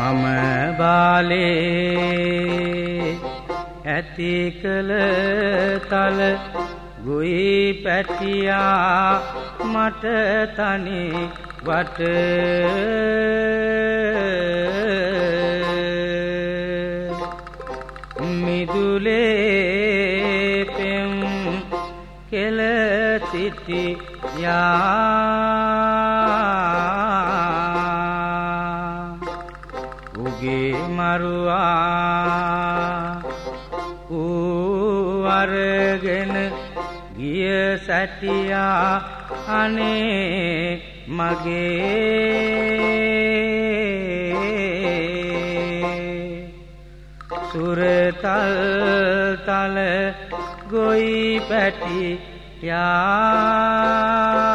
මම බාලේ ඇති කළ තල ගොයි පැටියා මට තනි වට මිදුලේ පෙම් කෙල සිටියා උගේ මරුවා අරගෙන ගිය සැටියා අනේ මගේ සුරතල් තල ගොයි පැටියා